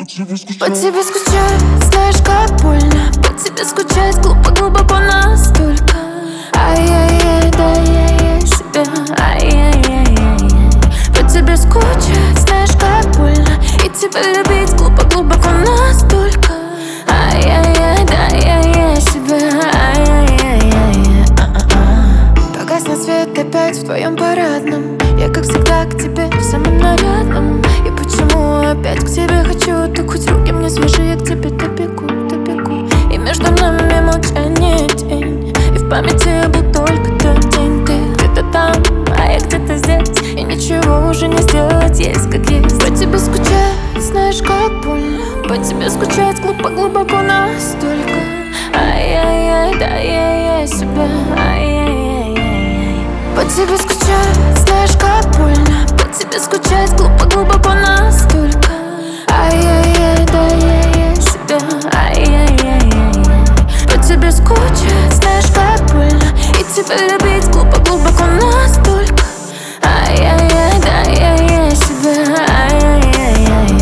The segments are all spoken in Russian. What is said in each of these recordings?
По тебе скучать, знаешь, как больно. По тебе скучать глубоко настолько. Ай-яй-яй, да я себя. Ай-яй-яй-яй. По тебе скучать, знаешь, как больно. И тебя любить глубоко настолько. Ай-яй-яй, да я себя. Ай-яй-яй-яй. Погаснет свет опять в твоем парадном. Я, как всегда, к тебе в самом нарядном. И почему опять к тебе хочу? Ты хоть руки мне свежие, к тебе допеку. И между нами молчание тень. И в памяти был только тот день. Ты где-то там, а я где-то здесь. И ничего уже не сделать, есть как есть. По тебе скучать, знаешь, как больно. По тебе скучать глубоко настолько. Ай-яй-яй, да я себя. Ай-яй-яй-яй. По тебе скучать, знаешь, как больно. По тебе скучать глубоко настолько. Ай-яй-яй, да я себя. Ай-яй-яй-яй. По тебе скучать, знаешь, как больно. И тебя любить глубоко настолько. Ай-яй-яй, да я себя. Ай-яй-яй-яй.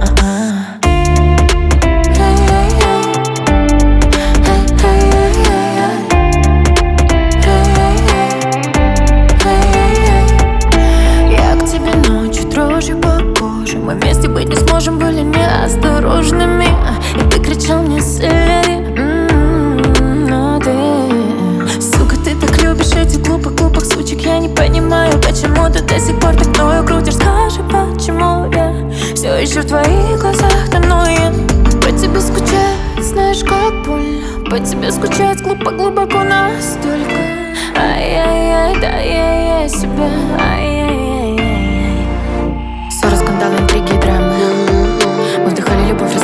Мы вместе быть не сможем, были неосторожными. И ты кричал мне селери. Но ты, сука, ты так любишь этих глупых сучек. Я не понимаю, почему ты до сих пор так мною крутишь. Скажи, почему я все еще в твоих глазах тоную. По тебе скучать, знаешь, как больно. По тебе скучать глубоко настолько. Ай-яй-яй, да я себя. Ай-яй-яй-яй. Ссоры, скандалы, интриги и драмы. Мы вдыхали любовь.